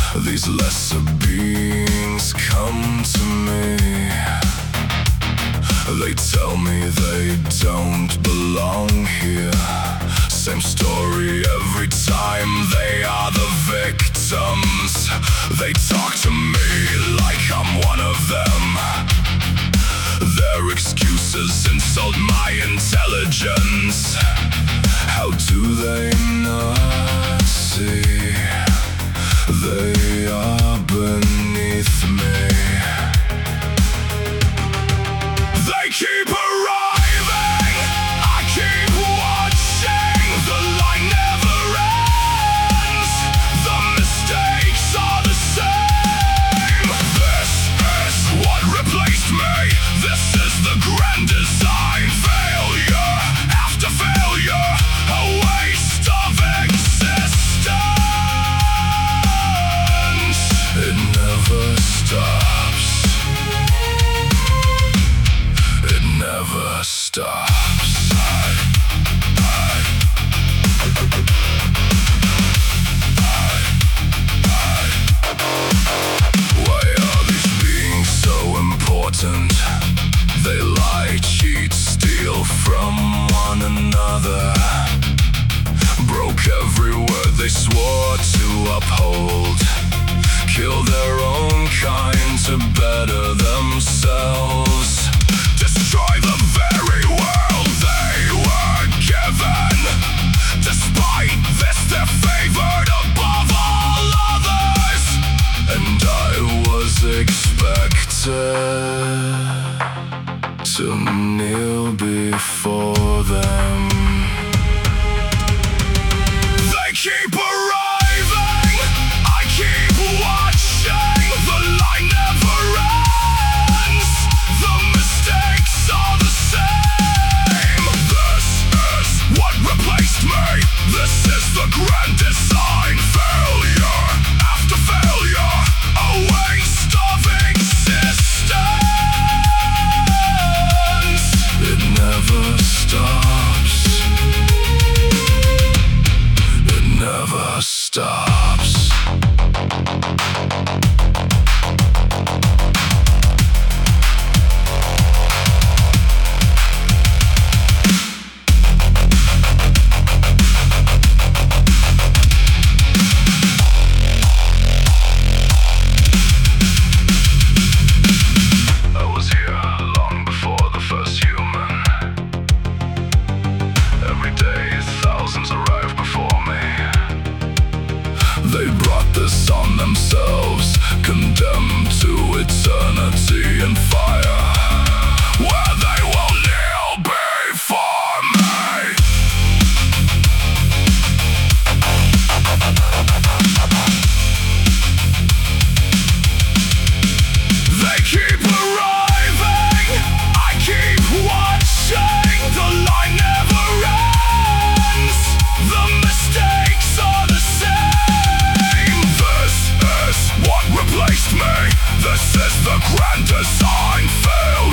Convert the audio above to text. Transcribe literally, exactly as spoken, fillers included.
These lesser beings come to me. They tell me they don't belong here. Same story every time, they are the victims. They talk to me like I'm one of them. Their excuses insult my intelligence. How do they not see they are beneath me? They keep arriving, I keep watching. The line never ends, the mistakes are the same. This is what replaced me, this is the grand design. Failure after failure, a waste of existence. It never stops. It never stops. Why are these beings so important? They lie, cheat, steal from one another. Broke every word they swore to uphold. Kill their own kind to better themselves. Destroy the very world they were given. Despite this, they're favored above all others. And I was expected to kneel before them. They keep arriving, I keep watching. The line never ends, the mistakes are the same. This is what replaced me, this is the grand design. Failure after failure, a waste of existence. It never stops. It never stops. I was here long before the first human. Every day thousands arrive before me. They brought this on themselves, condemned to eternity and fire, where they will kneel before me. They keep arriving, I keep watching. The line never ends, the mistakes are the same. This is what replaced me, this is the grand design. Fail